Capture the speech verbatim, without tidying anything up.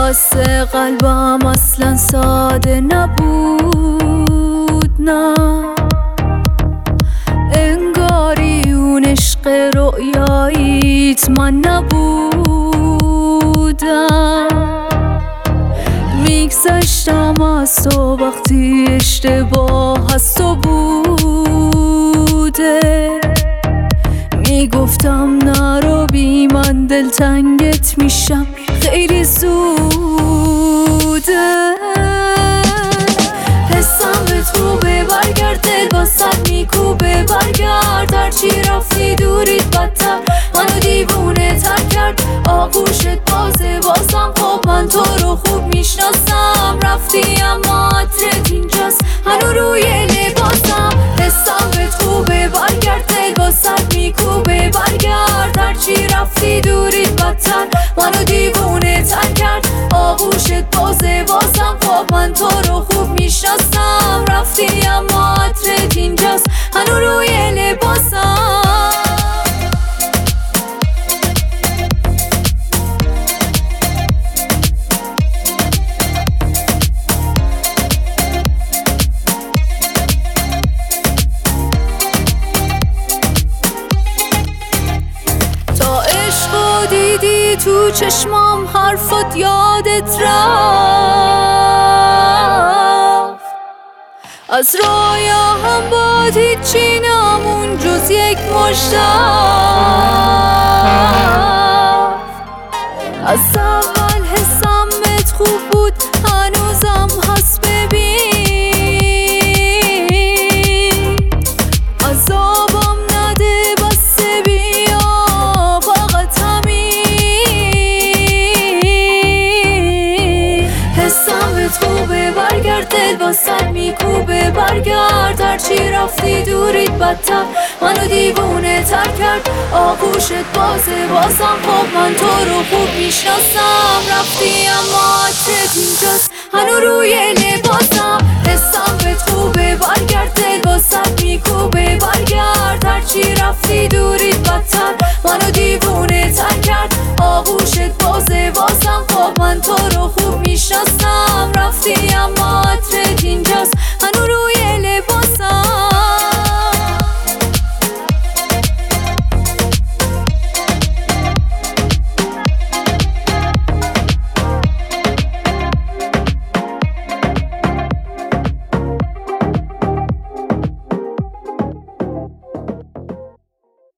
قصه قلبم اصلا ساده نبود، نه انگاری اون عشق رؤیاییت من نبودم. میگذشتم از تو وقتی اشتباه از تو بوده، میگفتم نرو بی من دلتنگت میشم خیلی زوده. حسم به تو به برگرد، دل واسد میکوبه برگرد، هرچی رفتی دوریت بدتر منو دیوونه تر کرد. آغوشت بازه بازم خب من تو رو خوب میشناسم، رفتی اما عطرت اینجاست هنو روی لباسم. حسم به تو به برگرد، دل واسد میکوبه برگرد، هرچی رفتی دوریت بدتر منو دیوونه تر کرد. آغوشت بازه بازم خب من تو رو خوب میشناسم، رفتی اما عطرت اینجاست هنو روی لباسم. دیدی تو چشمام حرفات یادت رفت، از رویا هم باد هیچی نمون جز یک مشت. از اول حسمت خوب بود هنوزم هست، ببین عذابم نده بس بیا فقط همین. حسم به تو به برگرد، دل واسد میکوبه برگرد، هرچی رفتی دوریت بدتر منو دیوونه تر کرد. آغوشت بازه بازم خب من تو رو خوب میشناسم، رفتی اما عطرت اینجاست هنو روی لباسم. حسم به تو به برگرد، دل واسد میکوبه برگرد، هرچی رفتی دوریت بدتر منو دیوونه تر کرد. آغوشت بازه بازم خب من تو رو خوب میشناسم، رفتی اما